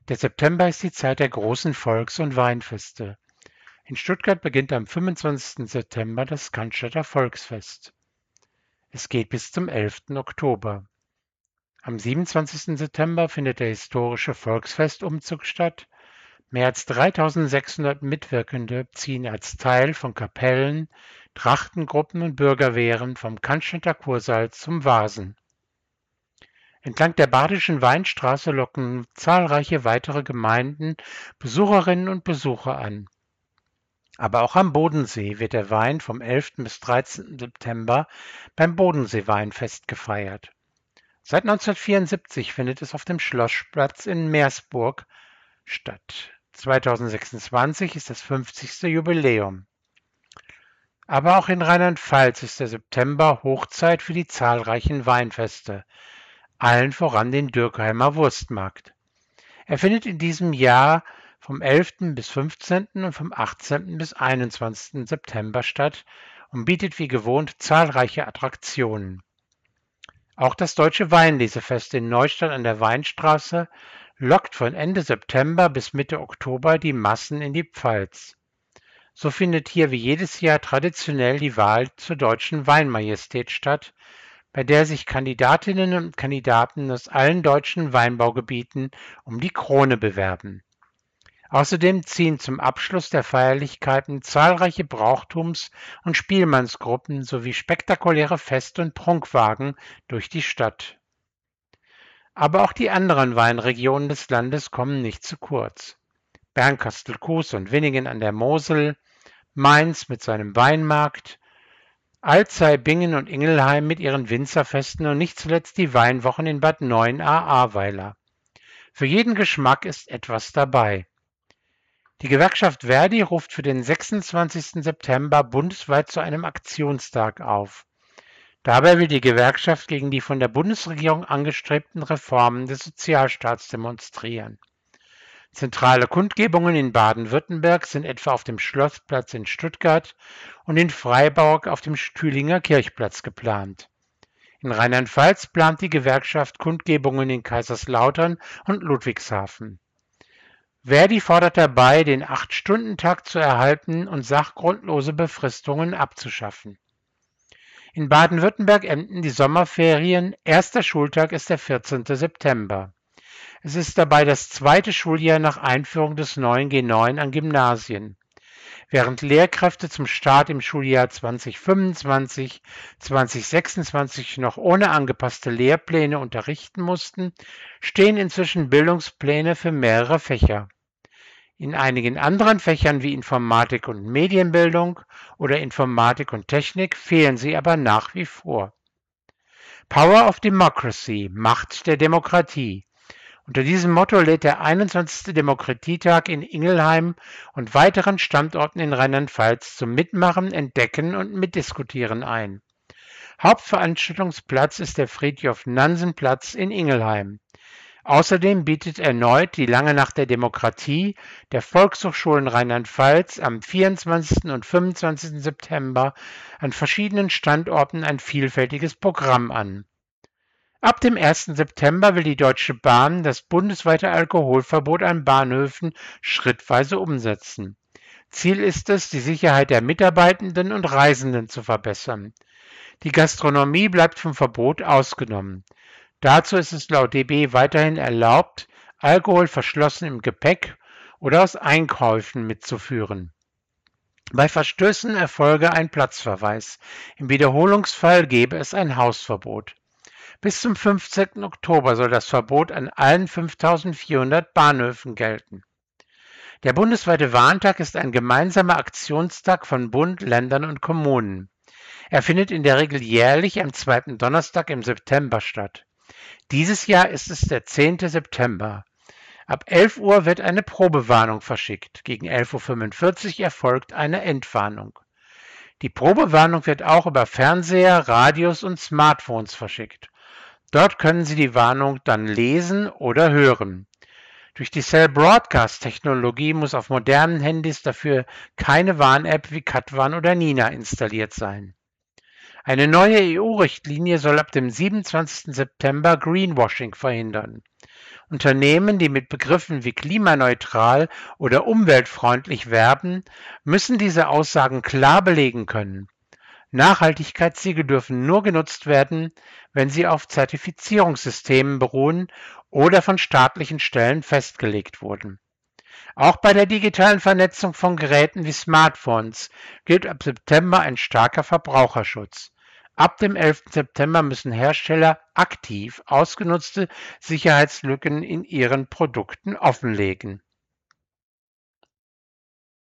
Der September ist die Zeit der großen Volks- und Weinfeste. In Stuttgart beginnt am 25. September das Cannstatter Volksfest. Es geht bis zum 11. Oktober. Am 27. September findet der historische Volksfestumzug statt. Mehr als 3600 Mitwirkende ziehen als Teil von Kapellen, Trachtengruppen und Bürgerwehren vom Cannstatter Kursaal zum Wasen. Entlang der Badischen Weinstraße locken zahlreiche weitere Gemeinden Besucherinnen und Besucher an. Aber auch am Bodensee wird der Wein vom 11. bis 13. September beim Bodensee-Weinfest gefeiert. Seit 1974 findet es auf dem Schlossplatz in Meersburg statt. 2026 ist das 50. Jubiläum. Aber auch in Rheinland-Pfalz ist der September Hochzeit für die zahlreichen Weinfeste, allen voran den Dürkheimer Wurstmarkt. Er findet in diesem Jahr vom 11. bis 15. und vom 18. bis 21. September statt und bietet wie gewohnt zahlreiche Attraktionen. Auch das Deutsche Weinlesefest in Neustadt an der Weinstraße lockt von Ende September bis Mitte Oktober die Massen in die Pfalz. So findet hier wie jedes Jahr traditionell die Wahl zur Deutschen Weinmajestät statt, bei der sich Kandidatinnen und Kandidaten aus allen deutschen Weinbaugebieten um die Krone bewerben. Außerdem ziehen zum Abschluss der Feierlichkeiten zahlreiche Brauchtums- und Spielmannsgruppen sowie spektakuläre Fest- und Prunkwagen durch die Stadt. Aber auch die anderen Weinregionen des Landes kommen nicht zu kurz. Bernkastel-Kues und Winningen an der Mosel, Mainz mit seinem Weinmarkt, Alzey, Bingen und Ingelheim mit ihren Winzerfesten und nicht zuletzt die Weinwochen in Bad Neuenahr-Ahrweiler. Für jeden Geschmack ist etwas dabei. Die Gewerkschaft ver.di ruft für den 26. September bundesweit zu einem Aktionstag auf. Dabei will die Gewerkschaft gegen die von der Bundesregierung angestrebten Reformen des Sozialstaats demonstrieren. Zentrale Kundgebungen in Baden-Württemberg sind etwa auf dem Schlossplatz in Stuttgart und in Freiburg auf dem Stühlinger Kirchplatz geplant. In Rheinland-Pfalz plant die Gewerkschaft Kundgebungen in Kaiserslautern und Ludwigshafen. ver.di fordert dabei, den 8-Stunden-Takt zu erhalten und sachgrundlose Befristungen abzuschaffen. In Baden-Württemberg enden die Sommerferien, erster Schultag ist der 14. September. Es ist dabei das zweite Schuljahr nach Einführung des neuen G9 an Gymnasien. Während Lehrkräfte zum Start im Schuljahr 2025/2026 noch ohne angepasste Lehrpläne unterrichten mussten, stehen inzwischen Bildungspläne für mehrere Fächer. In einigen anderen Fächern wie Informatik und Medienbildung oder Informatik und Technik fehlen sie aber nach wie vor. Power of Democracy, Macht der Demokratie. Unter diesem Motto lädt der 21. Demokratietag in Ingelheim und weiteren Standorten in Rheinland-Pfalz zum Mitmachen, Entdecken und Mitdiskutieren ein. Hauptveranstaltungsplatz ist der Fridtjof-Nansen-Platz in Ingelheim. Außerdem bietet erneut die Lange Nacht der Demokratie der Volkshochschulen Rheinland-Pfalz am 24. und 25. September an verschiedenen Standorten ein vielfältiges Programm an. Ab dem 1. September will die Deutsche Bahn das bundesweite Alkoholverbot an Bahnhöfen schrittweise umsetzen. Ziel ist es, die Sicherheit der Mitarbeitenden und Reisenden zu verbessern. Die Gastronomie bleibt vom Verbot ausgenommen. Dazu ist es laut DB weiterhin erlaubt, Alkohol verschlossen im Gepäck oder aus Einkäufen mitzuführen. Bei Verstößen erfolge ein Platzverweis. Im Wiederholungsfall gebe es ein Hausverbot. Bis zum 15. Oktober soll das Verbot an allen 5.400 Bahnhöfen gelten. Der bundesweite Warntag ist ein gemeinsamer Aktionstag von Bund, Ländern und Kommunen. Er findet in der Regel jährlich am 2. Donnerstag im September statt. Dieses Jahr ist es der 10. September. Ab 11 Uhr wird eine Probewarnung verschickt. Gegen 11.45 Uhr erfolgt eine Endwarnung. Die Probewarnung wird auch über Fernseher, Radios und Smartphones verschickt. Dort können Sie die Warnung dann lesen oder hören. Durch die Cell Broadcast-Technologie muss auf modernen Handys dafür keine Warn-App wie Katwarn oder Nina installiert sein. Eine neue EU-Richtlinie soll ab dem 27. September Greenwashing verhindern. Unternehmen, die mit Begriffen wie klimaneutral oder umweltfreundlich werben, müssen diese Aussagen klar belegen können. Nachhaltigkeitssiegel dürfen nur genutzt werden, wenn sie auf Zertifizierungssystemen beruhen oder von staatlichen Stellen festgelegt wurden. Auch bei der digitalen Vernetzung von Geräten wie Smartphones gilt ab September ein starker Verbraucherschutz. Ab dem 11. September müssen Hersteller aktiv ausgenutzte Sicherheitslücken in ihren Produkten offenlegen.